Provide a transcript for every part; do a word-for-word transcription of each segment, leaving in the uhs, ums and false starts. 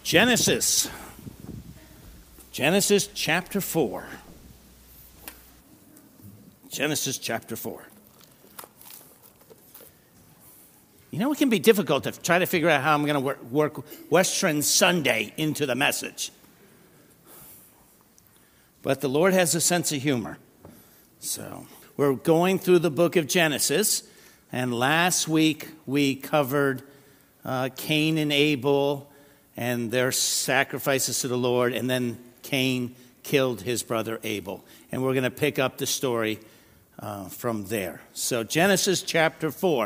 Genesis. Genesis chapter four. Genesis chapter four. You know, it can be difficult to try to figure out how I'm going to work, work Western Sunday into the message. But the Lord has a sense of humor. So we're going through the book of Genesis. And last week we covered uh, Cain and Abel and their sacrifices to the Lord. And then Cain killed his brother Abel. And we're going to pick up the story uh, from there. So Genesis chapter four.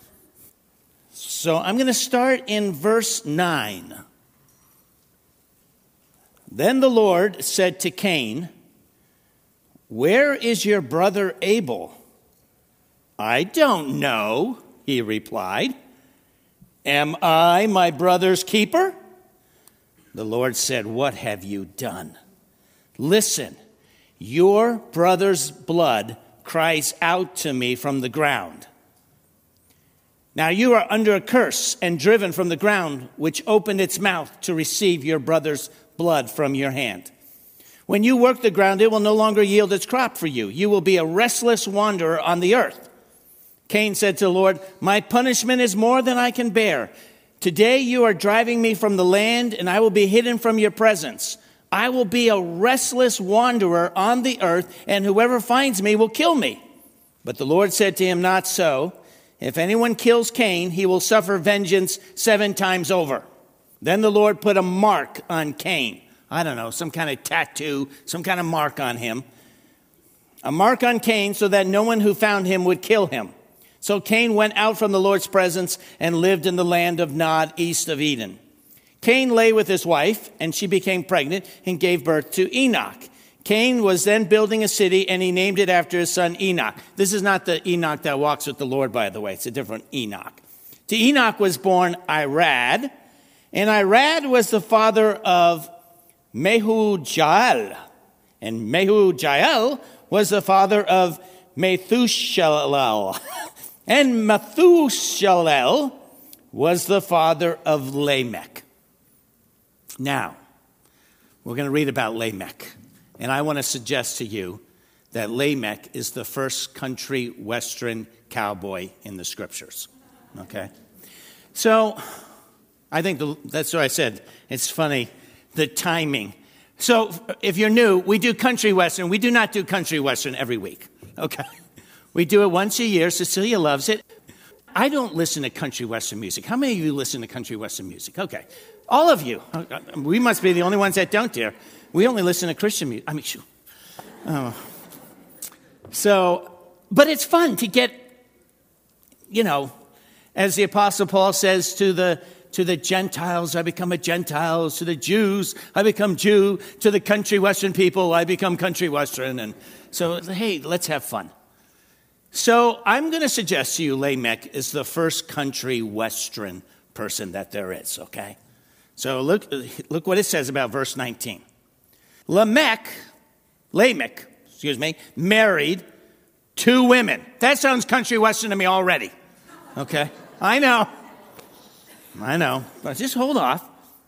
So I'm going to start in verse nine. Then the Lord said to Cain, "Where is your brother Abel?" "I don't know," he replied. "Am I my brother's keeper?" The Lord said, "What have you done? Listen, your brother's blood cries out to me from the ground. Now you are under a curse and driven from the ground, which opened its mouth to receive your brother's blood from your hand. When you work the ground, it will no longer yield its crop for you. You will be a restless wanderer on the earth." Cain said to the Lord, "My punishment is more than I can bear. Today you are driving me from the land, and I will be hidden from your presence. I will be a restless wanderer on the earth, and whoever finds me will kill me." But the Lord said to him, "Not so. If anyone kills Cain, he will suffer vengeance seven times over." Then the Lord put a mark on Cain. I don't know, some kind of tattoo, some kind of mark on him. A mark on Cain so that no one who found him would kill him. So Cain went out from the Lord's presence and lived in the land of Nod, east of Eden. Cain lay with his wife, and she became pregnant and gave birth to Enoch. Cain was then building a city, and he named it after his son Enoch. This is not the Enoch that walks with the Lord, by the way. It's a different Enoch. To Enoch was born Irad, and Irad was the father of Mehujael. And Mehujael was the father of Methushalel. And Methushalel was the father of Lamech. Now, we're going to read about Lamech. And I want to suggest to you that Lamech is the first country western cowboy in the scriptures. Okay? So, I think the, that's what I said. It's funny, the timing. So, if you're new, we do country western. We do not do country western every week. Okay? We do it once a year. Cecilia loves it. I don't listen to country western music. How many of you listen to country western music? Okay. All of you. We must be the only ones that don't, dear. We only listen to Christian music. I mean, shoot. Oh. So, but it's fun to get, you know, as the Apostle Paul says to the to the Gentiles, I become a Gentile. To the Jews, I become Jew. To the country western people, I become country western. And so, hey, let's have fun. So I'm going to suggest to you Lamech is the first country western person that there is, okay? So look, look what it says about verse nineteen. Lamech, Lamech, excuse me, married two women. That sounds country western to me already. Okay? I know. I know. But just hold off.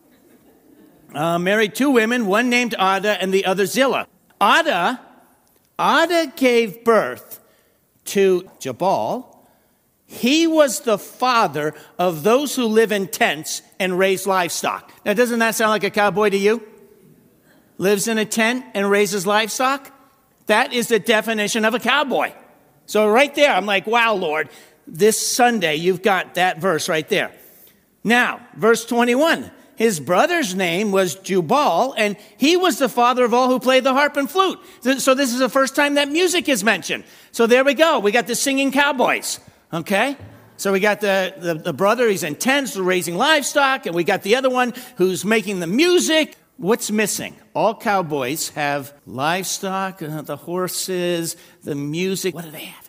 Uh, married two women, one named Ada and the other Zillah. Ada, Ada gave birth to Jabal. He was the father of those who live in tents and raise livestock. Now, doesn't that sound like a cowboy to you? Lives in a tent and raises livestock? That is the definition of a cowboy. So right there, I'm like, wow, Lord, this Sunday, you've got that verse right there. Now, verse twenty-one, his brother's name was Jubal, and he was the father of all who play the harp and flute. So this is the first time that music is mentioned. So there we go. We got the singing cowboys, okay? So we got the, the, the brother, he's in tents, raising livestock, and we got the other one who's making the music. What's missing? All cowboys have livestock, uh, the horses, the music. What do they have?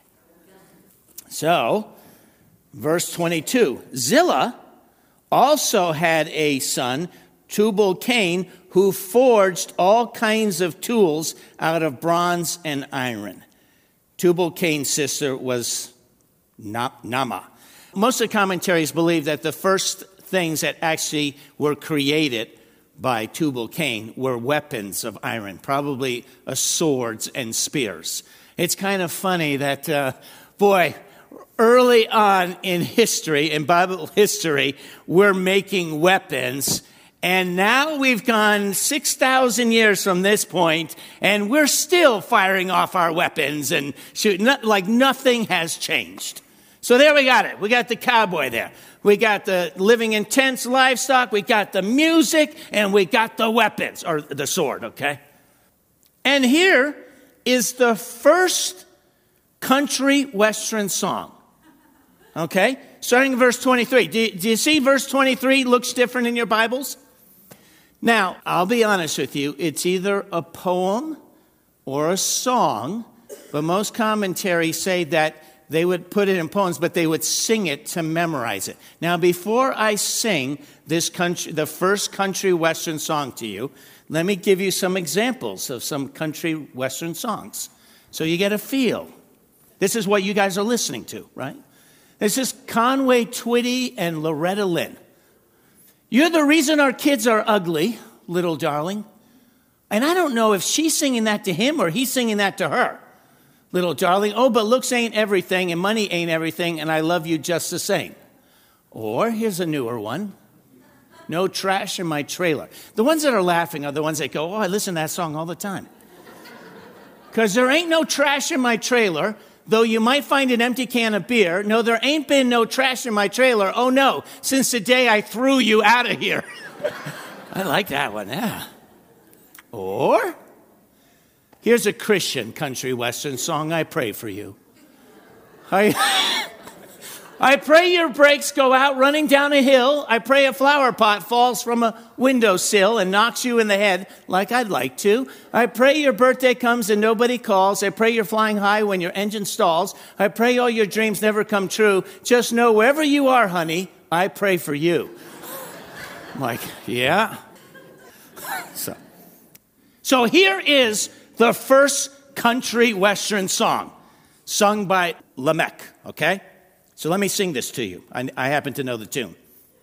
So, verse twenty-two, Zillah also had a son, Tubal-Cain, who forged all kinds of tools out of bronze and iron. Tubal-Cain's sister was Naamah. Most of the commentaries believe that the first things that actually were created by Tubal-Cain were weapons of iron, probably uh, swords and spears. It's kind of funny that, uh, boy, early on in history, in Bible history, we're making weapons. And now we've gone six thousand years from this point, and we're still firing off our weapons and shooting, like nothing has changed. So there we got it. We got the cowboy there. We got the living in tents livestock. We got the music, and we got the weapons, or the sword, okay? And here is the first country western song, okay? Starting in verse twenty-three. Do, do you see verse twenty-three looks different in your Bibles? Now, I'll be honest with you. It's either a poem or a song, but most commentaries say that they would put it in poems, but they would sing it to memorize it. Now, before I sing this country, the first country western song to you, let me give you some examples of some country western songs, so you get a feel. This is what you guys are listening to, right? This is Conway Twitty and Loretta Lynn. You're the reason our kids are ugly, little darling. And I don't know if she's singing that to him or he's singing that to her. Little darling, oh, but looks ain't everything and money ain't everything, and I love you just the same. Or here's a newer one. No trash in my trailer. The ones that are laughing are the ones that go, oh, I listen to that song all the time. Because there ain't no trash in my trailer, though you might find an empty can of beer. No, there ain't been no trash in my trailer. Oh, no, since the day I threw you out of here. I like that one, yeah. Or here's a Christian country western song, I Pray for You. I, I pray your brakes go out running down a hill. I pray a flower pot falls from a windowsill and knocks you in the head like I'd like to. I pray your birthday comes and nobody calls. I pray you're flying high when your engine stalls. I pray all your dreams never come true. Just know wherever you are, honey, I pray for you. I'm like, yeah. So, so here is the first country western song sung by Lamech, okay? So let me sing this to you. I, I happen to know the tune.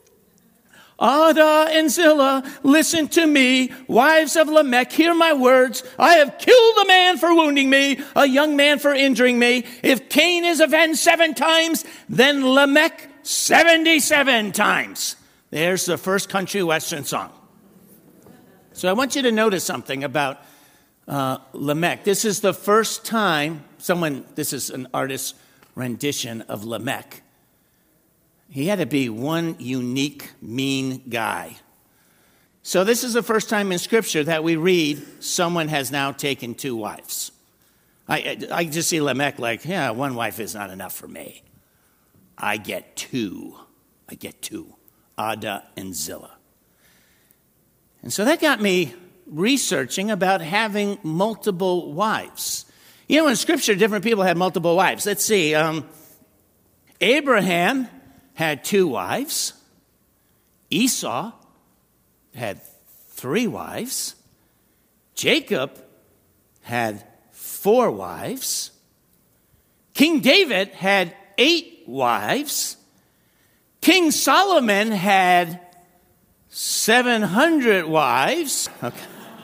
Ada and Zillah, listen to me. Wives of Lamech, hear my words. I have killed a man for wounding me, a young man for injuring me. If Cain is avenged seven times, then Lamech seventy-seven times. There's the first country western song. So I want you to notice something about uh, Lamech. This is the first time someone, this is an artist's rendition of Lamech. He had to be one unique, mean guy. So this is the first time in Scripture that we read someone has now taken two wives. I, I just see Lamech like, yeah, one wife is not enough for me. I get two. I get two. Ada and Zillah. And so that got me researching about having multiple wives. You know, in Scripture, different people had multiple wives. Let's see. Um, Abraham had two wives. Esau had three wives. Jacob had four wives. King David had eight wives. King Solomon had seven hundred wives. Okay.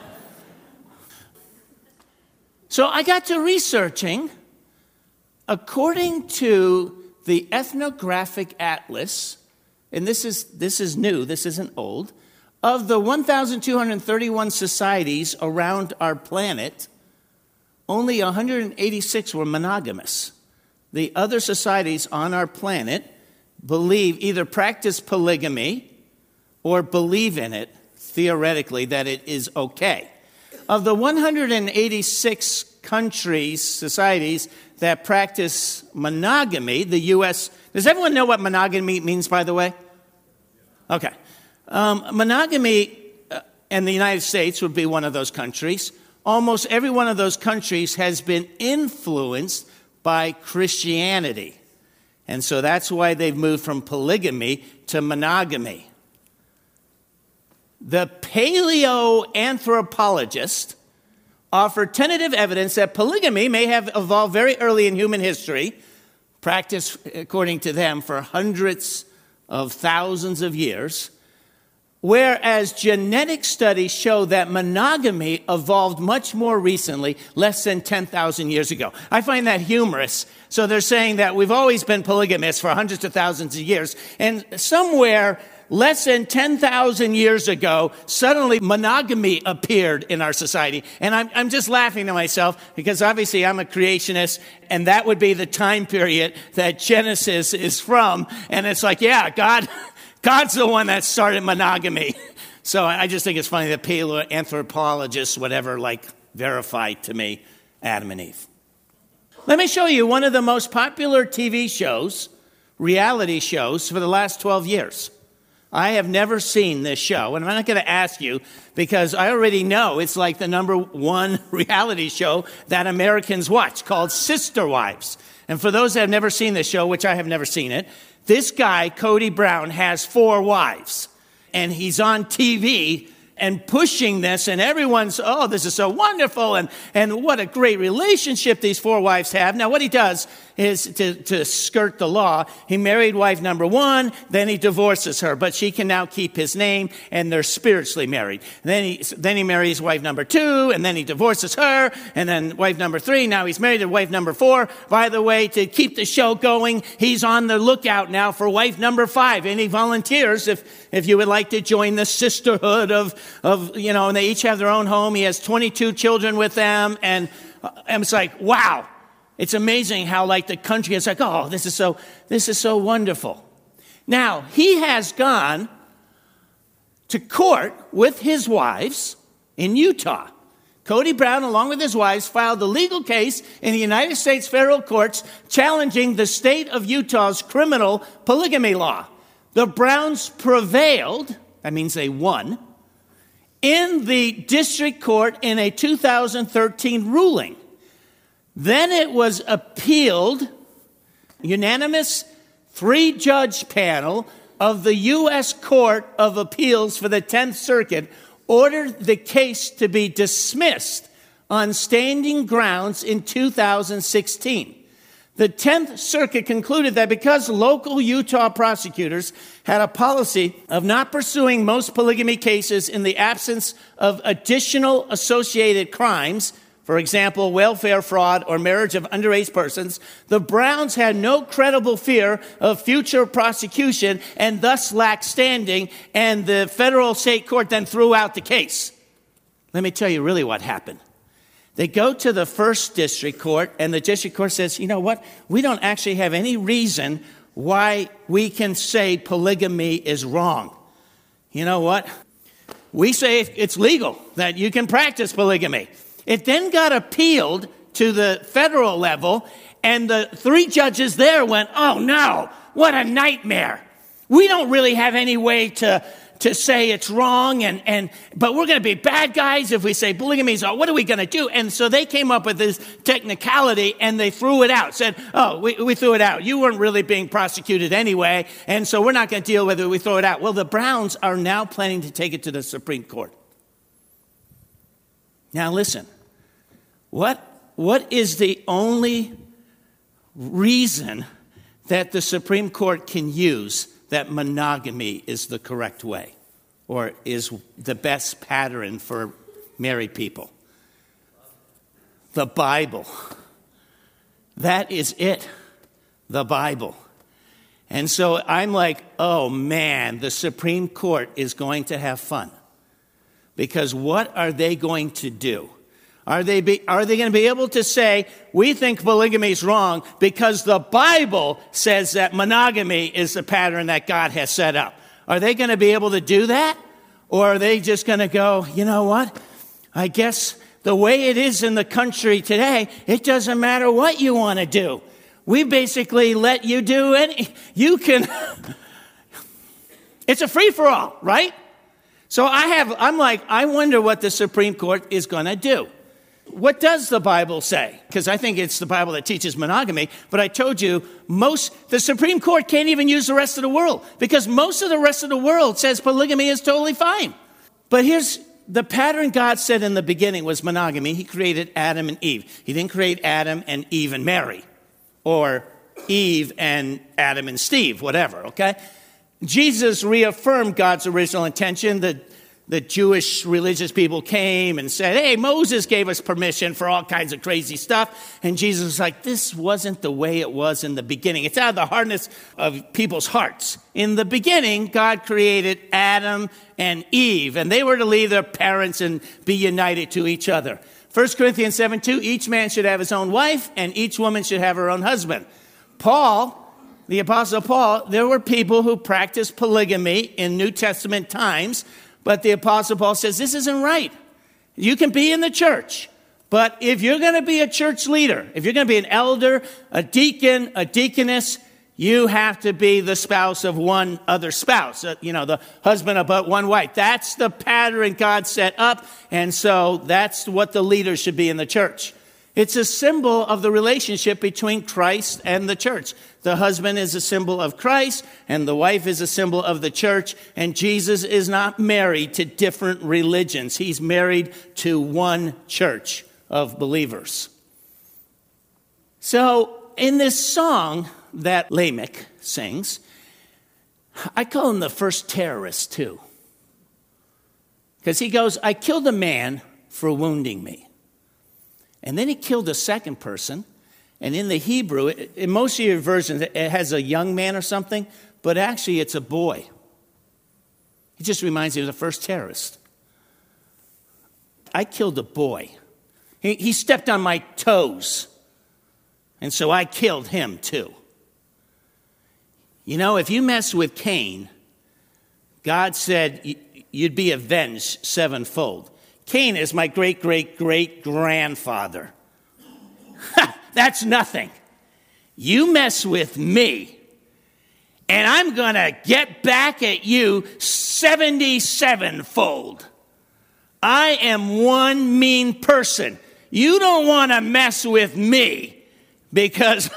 So I got to researching. According to the Ethnographic Atlas, and this is this is new, this isn't old, of the one thousand two hundred thirty-one societies around our planet, only one hundred eighty-six were monogamous. The other societies on our planet believe, either practice polygamy or believe in it, theoretically, that it is okay. Of the one hundred eighty-six countries, societies that practice monogamy, the U S, does everyone know what monogamy means, by the way? Okay. Um, monogamy uh, and the United States would be one of those countries. Almost every one of those countries has been influenced by Christianity. And so that's why they've moved from polygamy to monogamy. The paleoanthropologist offered tentative evidence that polygamy may have evolved very early in human history, practiced, according to them, for hundreds of thousands of years. Whereas genetic studies show that monogamy evolved much more recently, less than ten thousand years ago. I find that humorous. So they're saying that we've always been polygamous for hundreds of thousands of years. And somewhere less than ten thousand years ago, suddenly monogamy appeared in our society. And I'm, I'm just laughing to myself because obviously I'm a creationist, and that would be the time period that Genesis is from. And it's like, yeah, God... God's the one that started monogamy. So I just think it's funny that paleoanthropologists, whatever, like, verify to me Adam and Eve. Let me show you one of the most popular T V shows, reality shows, for the last twelve years. I have never seen this show, and I'm not going to ask you because I already know it's like the number one reality show that Americans watch, called Sister Wives. And for those that have never seen this show, which I have never seen it, this guy, Cody Brown, has four wives, and he's on T V and pushing this, and everyone's, oh, this is so wonderful, and, and what a great relationship these four wives have. Now, what he does is to, to skirt the law. He married wife number one, then he divorces her, but she can now keep his name, and they're spiritually married. Then he, then he marries wife number two, and then he divorces her, and then wife number three. Now he's married to wife number four. By the way, to keep the show going, he's on the lookout now for wife number five. Any volunteers, if, if you would like to join the sisterhood of, of, you know, and they each have their own home. He has twenty-two children with them, and, and it's like, wow. It's amazing how, like, the country is like, oh, this is so, this is so wonderful. Now, he has gone to court with his wives in Utah. Cody Brown, along with his wives, filed a legal case in the United States federal courts challenging the state of Utah's criminal polygamy law. The Browns prevailed, that means they won, in the district court in a two thousand thirteen ruling. Then it was appealed, unanimous three-judge panel of the U S Court of Appeals for the tenth Circuit ordered the case to be dismissed on standing grounds in two thousand sixteen. The tenth Circuit concluded that because local Utah prosecutors had a policy of not pursuing most polygamy cases in the absence of additional associated crimes, for example, welfare fraud or marriage of underage persons, the Browns had no credible fear of future prosecution and thus lacked standing, and the federal state court then threw out the case. Let me tell you really what happened. They go to the first district court, and the district court says, you know what? We don't actually have any reason why we can say polygamy is wrong. You know what? We say it's legal, that you can practice polygamy. It then got appealed to the federal level, and the three judges there went, oh no, what a nightmare. We don't really have any way to, to say it's wrong, and, and but we're going to be bad guys if we say polygamy is wrong. What are we going to do? And so they came up with this technicality, and they threw it out, said, oh, we, we threw it out. You weren't really being prosecuted anyway, and so we're not going to deal with it. We throw it out. Well, the Browns are now planning to take it to the Supreme Court. Now listen. What, what is the only reason that the Supreme Court can use that monogamy is the correct way or is the best pattern for married people? The Bible. That is it. The Bible. And so I'm like, oh man, the Supreme Court is going to have fun. Because what are they going to do? Are they be, are they going to be able to say, we think polygamy is wrong because the Bible says that monogamy is the pattern that God has set up? Are they going to be able to do that? Or are they just going to go, you know what? I guess the way it is in the country today, it doesn't matter what you want to do. We basically let you do any, you can, it's a free-for-all, right? So I have, I'm like, I wonder what the Supreme Court is going to do. What does the Bible say? Because I think it's the Bible that teaches monogamy. But I told you, most, the Supreme Court can't even use the rest of the world because most of the rest of the world says polygamy is totally fine. But here's the pattern God said in the beginning was monogamy. He created Adam and Eve. He didn't create Adam and Eve and Mary or Eve and Adam and Steve, whatever, okay? Jesus reaffirmed God's original intention. The, the Jewish religious people came and said, hey, Moses gave us permission for all kinds of crazy stuff. And Jesus was like, this wasn't the way it was in the beginning. It's out of the hardness of people's hearts. In the beginning, God created Adam and Eve, and they were to leave their parents and be united to each other. First Corinthians seven two, each man should have his own wife, and each woman should have her own husband. Paul, the Apostle Paul, there were people who practiced polygamy in New Testament times, but the Apostle Paul says, this isn't right. You can be in the church, but if you're going to be a church leader, if you're going to be an elder, a deacon, a deaconess, you have to be the spouse of one other spouse, uh, you know, the husband of but one wife. That's the pattern God set up, and so that's what the leader should be in the church. It's a symbol of the relationship between Christ and the church. The husband is a symbol of Christ, and the wife is a symbol of the church, and Jesus is not married to different religions. He's married to one church of believers. So in this song that Lamech sings, I call him the first terrorist too. Because he goes, I killed a man for wounding me. And then he killed a second person. And in the Hebrew, in most of your versions, it has a young man or something, but actually it's a boy. He just reminds me of the first terrorist. I killed a boy. He, he stepped on my toes. And so I killed him too. You know, if you mess with Cain, God said you'd be avenged sevenfold. Cain is my great-great-great-grandfather. That's nothing. You mess with me, and I'm going to get back at you seventy-seven-fold. I am one mean person. You don't want to mess with me because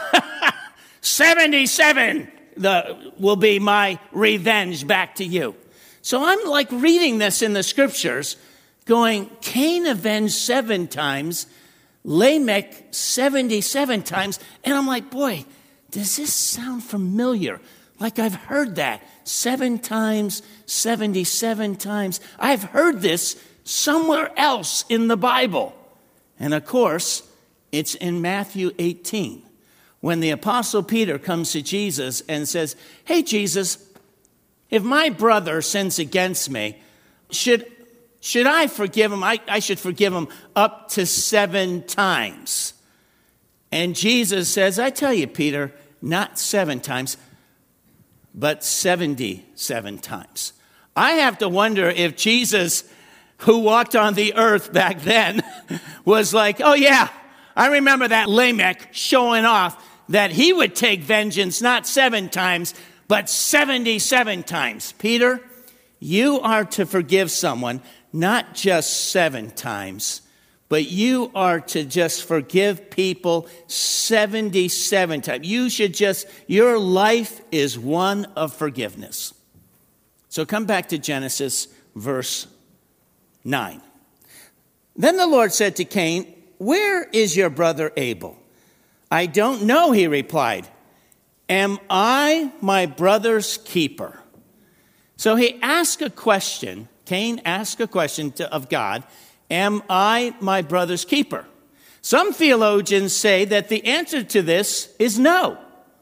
seventy-seven the, will be my revenge back to you. So I'm like reading this in the scriptures, going, Cain avenged seven times, Lamech seventy-seven times. And I'm like, boy, does this sound familiar? Like I've heard that seven times, seventy-seven times. I've heard this somewhere else in the Bible. And of course, it's in Matthew eighteen, when the Apostle Peter comes to Jesus and says, hey, Jesus, if my brother sins against me, should Should I forgive him? I, I should forgive him up to seven times. And Jesus says, I tell you, Peter, not seven times, but seventy-seven times. I have to wonder if Jesus, who walked on the earth back then, was like, oh yeah, I remember that Lamech showing off that he would take vengeance not seven times, but seventy-seven times. Peter, you are to forgive someone not just seven times, but you are to just forgive people seventy-seven times. You should just, your life is one of forgiveness. So come back to Genesis verse nine. Then the Lord said to Cain, where is your brother Abel? I don't know, he replied. Am I my brother's keeper? So he asked a question. Cain asked a question to, of God, am I my brother's keeper? Some theologians say that the answer to this is no.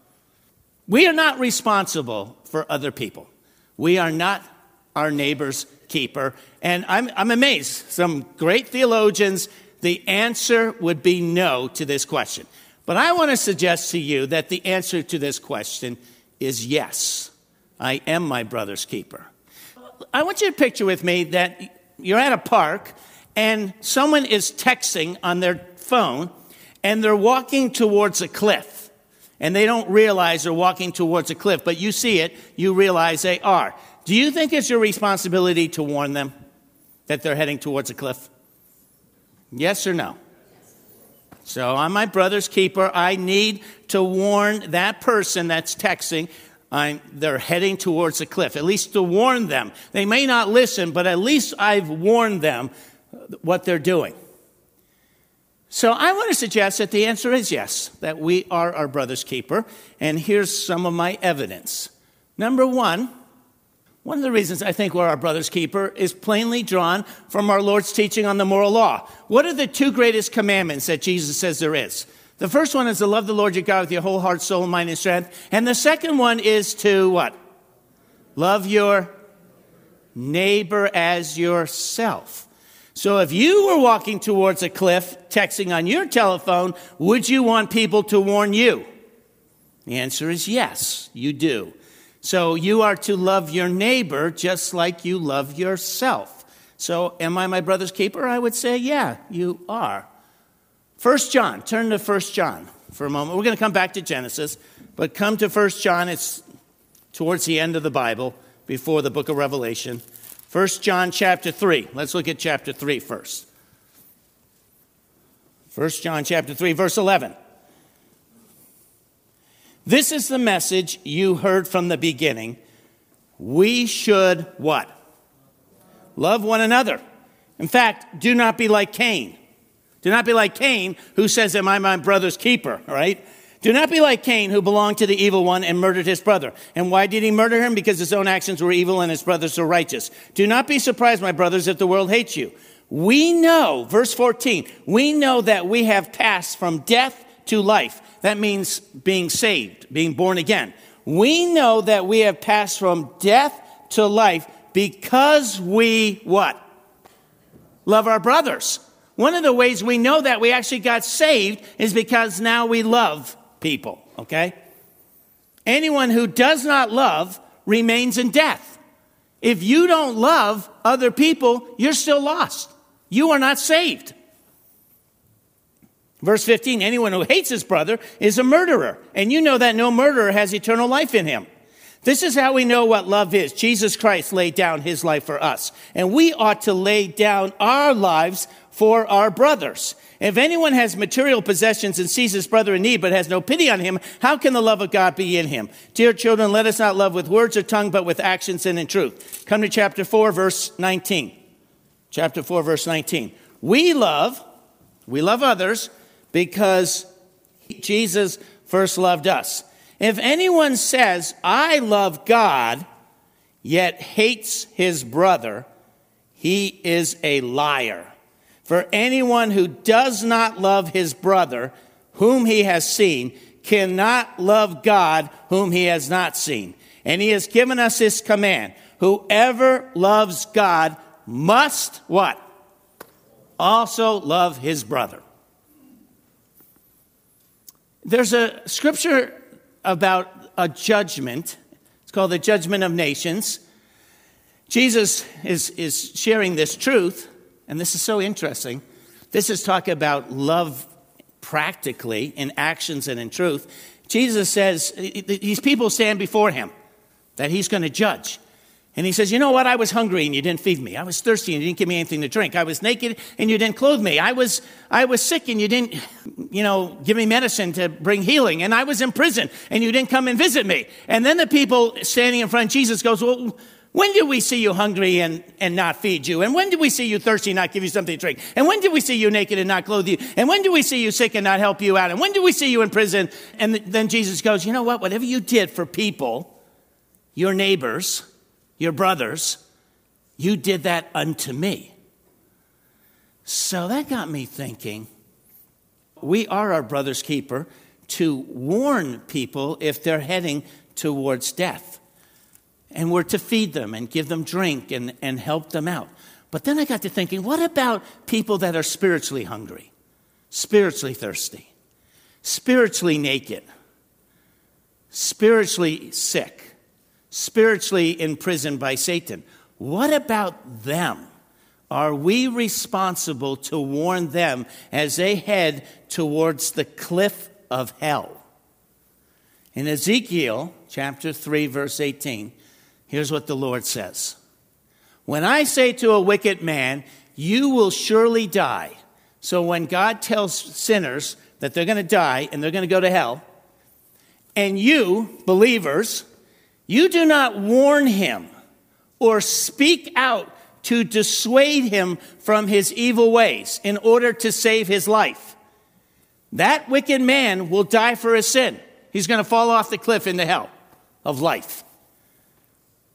We are not responsible for other people. We are not our neighbor's keeper. And I'm, I'm amazed. Some great theologians, the answer would be no to this question. But I want to suggest to you that the answer to this question is yes. I am my brother's keeper. I want you to picture with me that you're at a park and someone is texting on their phone and they're walking towards a cliff. And they don't realize they're walking towards a cliff, but you see it, you realize they are. Do you think it's your responsibility to warn them that they're heading towards a cliff? Yes or no? So I'm my brother's keeper. I need to warn that person that's texting I'm, they're heading towards a cliff, at least to warn them. They may not listen, but at least I've warned them what they're doing. So I want to suggest that the answer is yes, that we are our brother's keeper. And here's some of my evidence. Number one, One of the reasons I think we're our brother's keeper is plainly drawn from our Lord's teaching on the moral law. What are the two greatest commandments that Jesus says there is? The first one is to love the Lord your God with your whole heart, soul, mind, and strength. And the second one is to what? Love your neighbor as yourself. So if you were walking towards a cliff, texting on your telephone, would you want people to warn you? The answer is yes, you do. So you are to love your neighbor just like you love yourself. So am I my brother's keeper? I would say, yeah, you are. First John, turn to First John for a moment. We're going to come back to Genesis, but come to First John. It's towards the end of the Bible, before the book of Revelation. First John chapter three. Let's look at chapter three first. First John chapter three, verse eleven. This is the message you heard from the beginning. We should what? Love one another. In fact, do not be like Cain. Do not be like Cain, who says, am I my brother's keeper, right? Do not be like Cain, who belonged to the evil one and murdered his brother. And why did he murder him? Because his own actions were evil and his brothers were righteous. Do not be surprised, my brothers, if the world hates you. We know, verse fourteen, we know that we have passed from death to life. That means being saved, being born again. We know that we have passed from death to life because we, what? Love our brothers. One of the ways we know that we actually got saved is because now we love people, okay? Anyone who does not love remains in death. If you don't love other people, you're still lost. You are not saved. Verse fifteen, anyone who hates his brother is a murderer, and you know that no murderer has eternal life in him. This is how we know what love is. Jesus Christ laid down his life for us, and we ought to lay down our lives for our brothers. If anyone has material possessions and sees his brother in need but has no pity on him, how can the love of God be in him? Dear children, let us not love with words or tongue, but with actions and in truth. Come to chapter four, verse nineteen. Chapter four, verse nineteen. We love, we love others because Jesus first loved us. If anyone says, I love God, yet hates his brother, he is a liar. For anyone who does not love his brother, whom he has seen, cannot love God, whom he has not seen. And he has given us this command. Whoever loves God must, what? Also love his brother. There's a scripture about a judgment. It's called the judgment of nations. Jesus is, is sharing this truth. And this is so interesting. This is talking about love practically in actions and in truth. Jesus says, these people stand before him, that he's going to judge. And he says, you know what? I was hungry and you didn't feed me. I was thirsty and you didn't give me anything to drink. I was naked and you didn't clothe me. I was, I was sick and you didn't, you know, give me medicine to bring healing. And I was in prison and you didn't come and visit me. And then the people standing in front of Jesus goes, well, when did we see you hungry and, and not feed you? And when did we see you thirsty and not give you something to drink? And when did we see you naked and not clothe you? And when did we see you sick and not help you out? And when did we see you in prison? And then Jesus goes, you know what? Whatever you did for people, your neighbors, your brothers, you did that unto me. So that got me thinking, we are our brother's keeper to warn people if they're heading towards death. And we're to feed them and give them drink and, and help them out. But then I got to thinking, what about people that are spiritually hungry, spiritually thirsty, spiritually naked, spiritually sick, spiritually imprisoned by Satan? What about them? Are we responsible to warn them as they head towards the cliff of hell? In Ezekiel chapter three, verse eighteen, here's what the Lord says. When I say to a wicked man, you will surely die. So when God tells sinners that they're going to die and they're going to go to hell, and you, believers, you do not warn him or speak out to dissuade him from his evil ways in order to save his life, that wicked man will die for his sin. He's going to fall off the cliff into hell of life.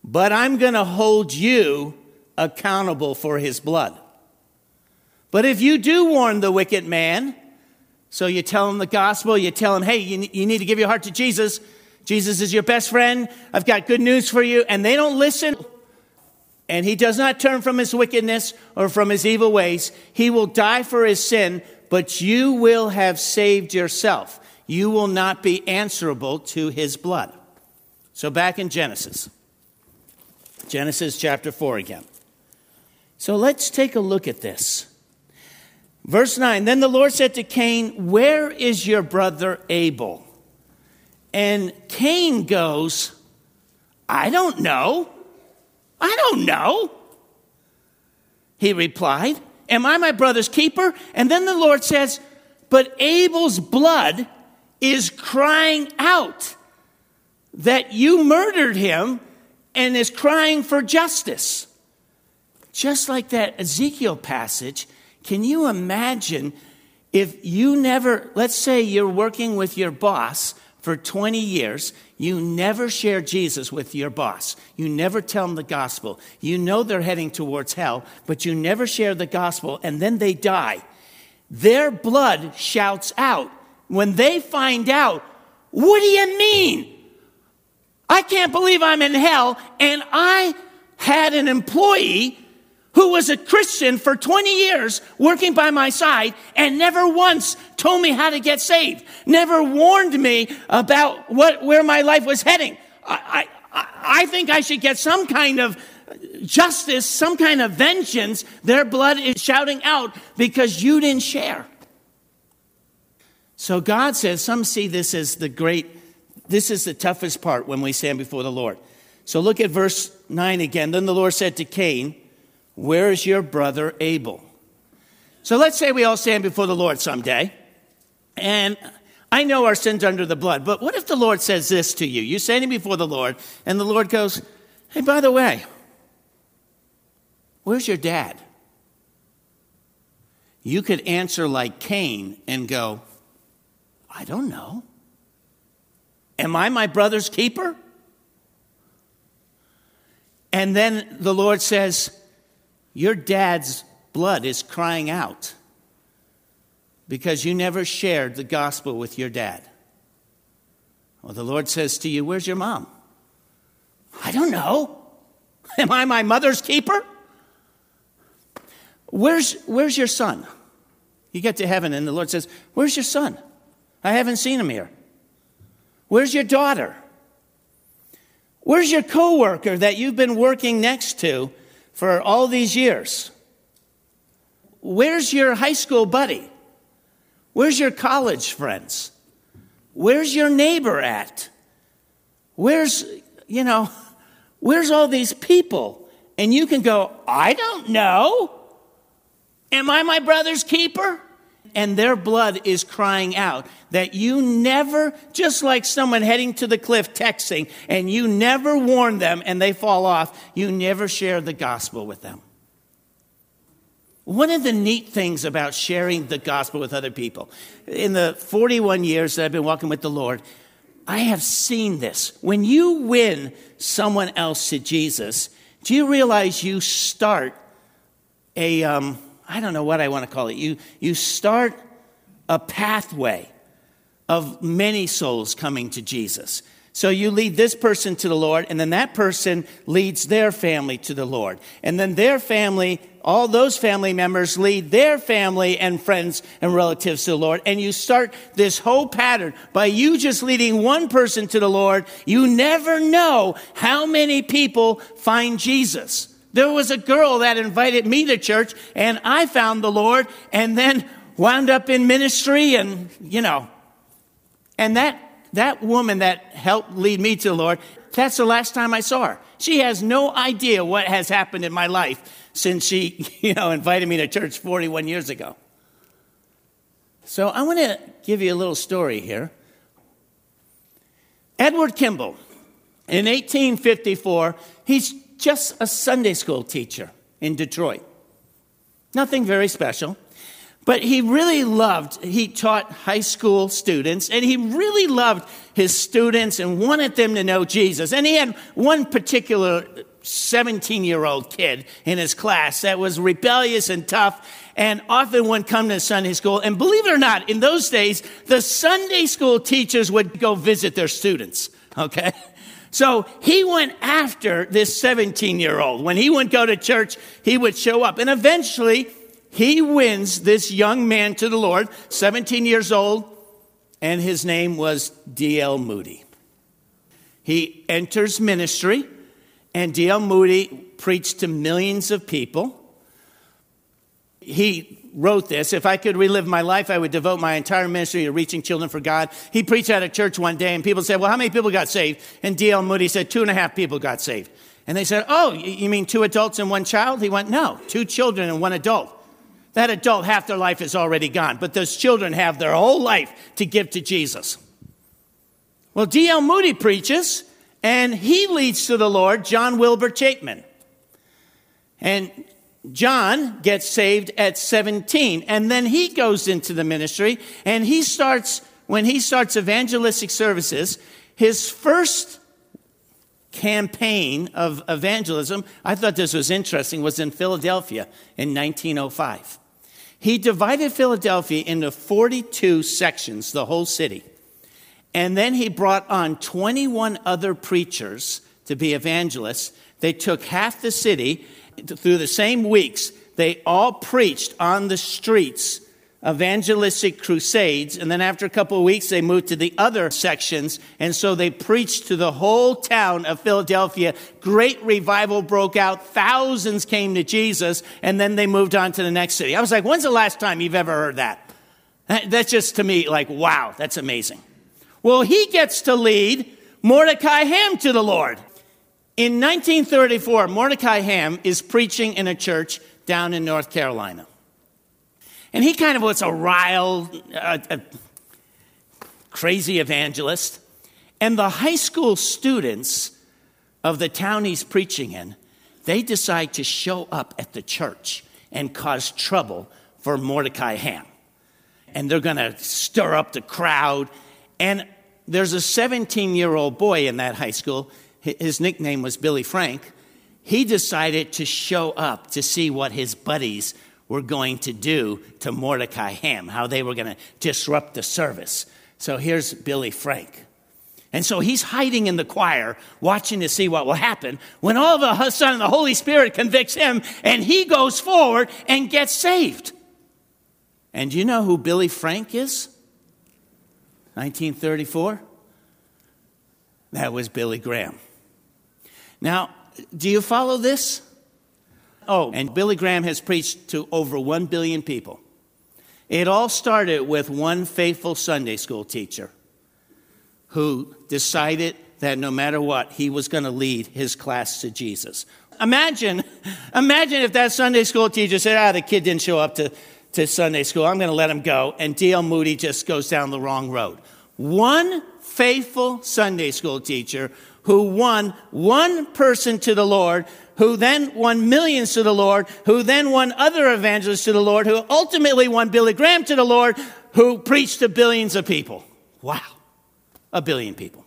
but I'm going to hold you accountable for his blood. But if you do warn the wicked man, so you tell him the gospel, you tell him, hey, you, you need to give your heart to Jesus. Jesus is your best friend. I've got good news for you. And they don't listen, and he does not turn from his wickedness or from his evil ways, he will die for his sin, but you will have saved yourself. You will not be answerable to his blood. So back in Genesis. Genesis chapter four again. So let's take a look at this. Verse nine, then the Lord said to Cain, where is your brother Abel? And Cain goes, I don't know. I don't know. He replied, am I my brother's keeper? And then the Lord says, but Abel's blood is crying out that you murdered him and is crying for justice. Just like that Ezekiel passage, can you imagine if you never, let's say you're working with your boss for twenty years, you never share Jesus with your boss. You never tell them the gospel. You know they're heading towards hell, but you never share the gospel, and then they die. Their blood shouts out when they find out, what do you mean? I can't believe I'm in hell, and I had an employee who was a Christian for twenty years working by my side and never once told me how to get saved, never warned me about what where my life was heading. I, I, I think I should get some kind of justice, some kind of vengeance. Their blood is shouting out because you didn't share. So God says, some see this as the great, this is the toughest part when we stand before the Lord. So look at verse nine again. Then the Lord said to Cain, where is your brother Abel? So let's say we all stand before the Lord someday. And I know our sins are under the blood. But what if the Lord says this to you? You're standing before the Lord, and the Lord goes, hey, by the way, where's your dad? You could answer like Cain and go, I don't know. Am I my brother's keeper? And then the Lord says, your dad's blood is crying out because you never shared the gospel with your dad. Well, the Lord says to you, where's your mom? I don't know. Am I my mother's keeper? Where's, where's your son? You get to heaven and the Lord says, where's your son? I haven't seen him here. Where's your daughter? Where's your coworker that you've been working next to for all these years? Where's your high school buddy? Where's your college friends? Where's your neighbor at? Where's, you know, where's all these people? And you can go, I don't know. Am I my brother's keeper? And their blood is crying out that you never, just like someone heading to the cliff texting, and you never warn them and they fall off, you never share the gospel with them. One of the neat things about sharing the gospel with other people, in the forty-one years that I've been walking with the Lord, I have seen this. When you win someone else to Jesus, do you realize you start a, um, I don't know what I want to call it. You, you start a pathway of many souls coming to Jesus. So you lead this person to the Lord, and then that person leads their family to the Lord. And then their family, all those family members lead their family and friends and relatives to the Lord. And you start this whole pattern. By you just leading one person to the Lord, you never know how many people find Jesus. There was a girl that invited me to church, and I found the Lord, and then wound up in ministry, and, you know. And that that woman that helped lead me to the Lord, that's the last time I saw her. She has no idea what has happened in my life since she, you know, invited me to church forty-one years ago. So I want to give you a little story here. Edward Kimball, in eighteen fifty-four, he's just a Sunday school teacher in Detroit. Nothing very special. But he really loved, he taught high school students, and he really loved his students and wanted them to know Jesus. And he had one particular seventeen-year-old kid in his class that was rebellious and tough and often wouldn't come to Sunday school. And believe it or not, in those days, the Sunday school teachers would go visit their students, okay? So he went after this seventeen-year-old. When he would go to church, he would show up. And eventually, he wins this young man to the Lord, seventeen years old, and his name was D L Moody. He enters ministry, and D L Moody preached to millions of people. He wrote this: if I could relive my life, I would devote my entire ministry to reaching children for God. He preached at a church one day, and people said, well, how many people got saved? And D L Moody said, two and a half people got saved. And they said, oh, you mean two adults and one child? He went, no, two children and one adult. That adult, half their life is already gone, but those children have their whole life to give to Jesus. Well, D L Moody preaches, and he leads to the Lord John Wilbur Chapman. And John gets saved at seventeen, and then he goes into the ministry, and he starts, when he starts evangelistic services, his first campaign of evangelism, I thought this was interesting, was in Philadelphia in nineteen oh five. He divided Philadelphia into forty-two sections, the whole city. And then he brought on twenty-one other preachers to be evangelists. They took half the city. Through the same weeks, they all preached on the streets, evangelistic crusades. And then after a couple of weeks, they moved to the other sections. And so they preached to the whole town of Philadelphia. Great revival broke out. Thousands came to Jesus. And then they moved on to the next city. I was like, when's the last time you've ever heard that? That's just, to me, like, wow, that's amazing. Well, he gets to lead Mordecai Ham to the Lord. In nineteen thirty-four, Mordecai Ham is preaching in a church down in North Carolina. And he kind of was a rile, uh, a crazy evangelist. And the high school students of the town he's preaching in, they decide to show up at the church and cause trouble for Mordecai Ham. And they're going to stir up the crowd. And there's a seventeen-year-old boy in that high school. His nickname was Billy Frank. He decided to show up to see what his buddies were going to do to Mordecai Ham, how they were going to disrupt the service. So here's Billy Frank. And so he's hiding in the choir, watching to see what will happen, when all of a sudden the Holy Spirit convicts him, and he goes forward and gets saved. And do you know who Billy Frank is? nineteen thirty-four? That was Billy Graham. Now, do you follow this? Oh, and Billy Graham has preached to over one billion people. It all started with one faithful Sunday school teacher who decided that no matter what, he was going to lead his class to Jesus. Imagine, imagine if that Sunday school teacher said, ah, the kid didn't show up to, to Sunday school, I'm going to let him go, and D L Moody just goes down the wrong road. One faithful Sunday school teacher who won one person to the Lord, who then won millions to the Lord, who then won other evangelists to the Lord, who ultimately won Billy Graham to the Lord, who preached to billions of people. Wow. A billion people.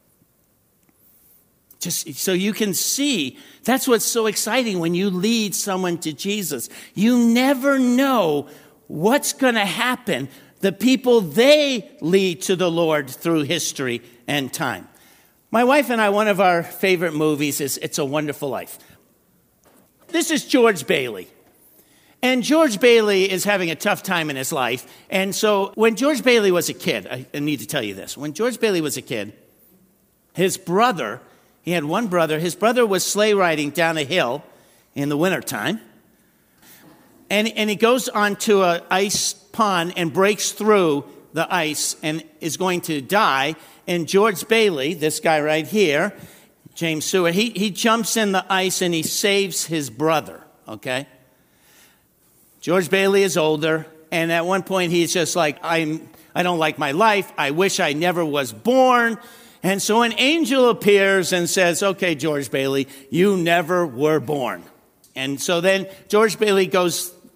Just so you can see, that's what's so exciting when you lead someone to Jesus. You never know what's going to happen. The people they lead to the Lord through history and time. My wife and I, one of our favorite movies is It's a Wonderful Life. This is George Bailey. And George Bailey is having a tough time in his life. And so when George Bailey was a kid, I, I need to tell you this. When George Bailey was a kid, his brother, he had one brother, his brother was sleigh riding down a hill in the wintertime. And, and he goes onto an ice pond and breaks through the ice and is going to die. And George Bailey, this guy right here, James Stewart, he, he jumps in the ice and he saves his brother, okay? George Bailey is older, and at one point he's just like, I'm, I don't like my life. I wish I never was born. And so an angel appears and says, okay, George Bailey, you never were born. And so then George Bailey goes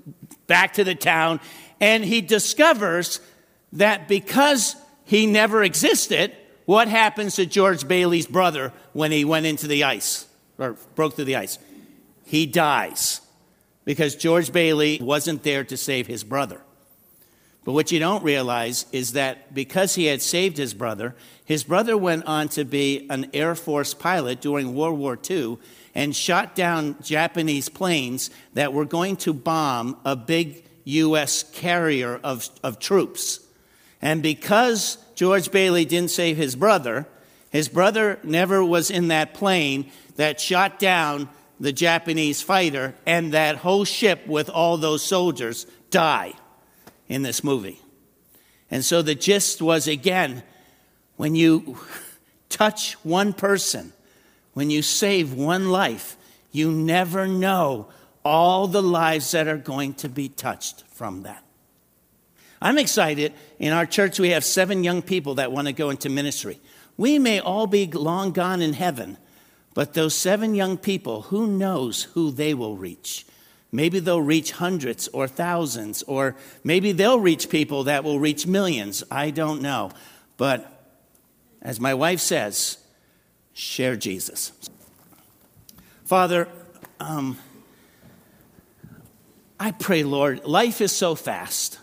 back to the town, and he discovers that because he never existed, what happens to George Bailey's brother when he went into the ice, or broke through the ice? He dies, because George Bailey wasn't there to save his brother. But what you don't realize is that because he had saved his brother, his brother went on to be an Air Force pilot during World War Two and shot down Japanese planes that were going to bomb a big U S carrier of, of troops. And because George Bailey didn't save his brother, his brother never was in that plane that shot down the Japanese fighter, and that whole ship with all those soldiers die in this movie. And so the gist was, again, when you touch one person, when you save one life, you never know all the lives that are going to be touched from that. I'm excited. In our church, we have seven young people that want to go into ministry. We may all be long gone in heaven, but those seven young people, who knows who they will reach? Maybe they'll reach hundreds or thousands, or maybe they'll reach people that will reach millions. I don't know. But as my wife says, share Jesus. Father, um, I pray, Lord, life is so fast.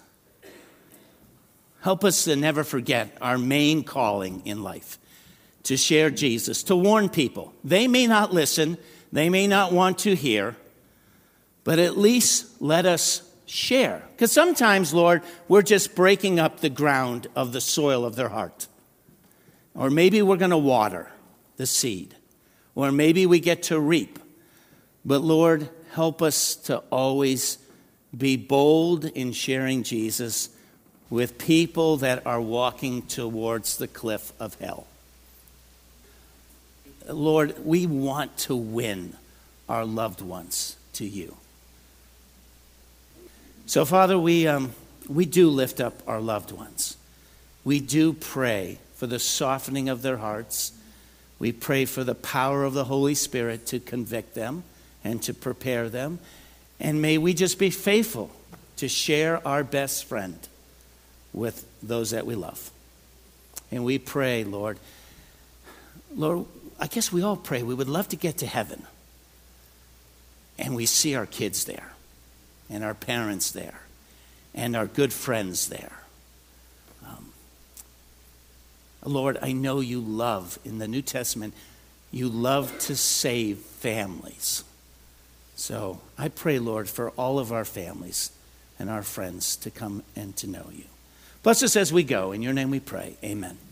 Help us to never forget our main calling in life, to share Jesus, to warn people. They may not listen, they may not want to hear, but at least let us share. Because sometimes, Lord, we're just breaking up the ground of the soil of their heart. Or maybe we're going to water the seed. Or maybe we get to reap. But Lord, help us to always be bold in sharing Jesus with people that are walking towards the cliff of hell. Lord, we want to win our loved ones to you. So, Father, we um, we do lift up our loved ones. We do pray for the softening of their hearts. We pray for the power of the Holy Spirit to convict them and to prepare them. And may we just be faithful to share our best friend with those that we love. And we pray, Lord, Lord, I guess we all pray we would love to get to heaven. And we see our kids there, and our parents there, and our good friends there. Um, Lord, I know you love, in the New Testament, you love to save families. So I pray, Lord, for all of our families and our friends to come and to know you. Bless us as we go. In your name we pray. Amen.